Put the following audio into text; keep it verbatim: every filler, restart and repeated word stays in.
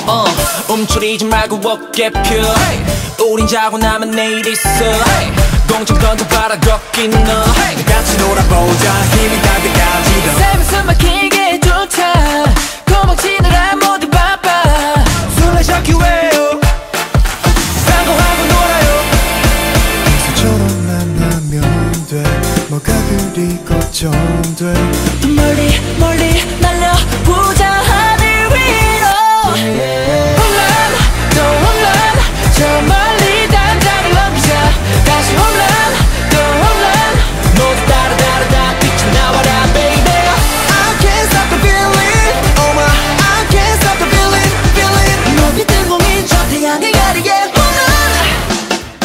uh, 움츠리지 말고 어깨 펴 hey. 우린 자고 나면 내일 있어 hey. 공중 던져봐라 걷긴 너 hey. 같이 놀아보자 힘이 닿을 때까지 더 세면 숨 막히게 좋다 도망치느라 모두 바빠 술래 잡기 왜요 방구하고 놀아요 이사처럼 만나면 돼 뭐가 그리 걱정돼 더 멀리 멀리 날려보자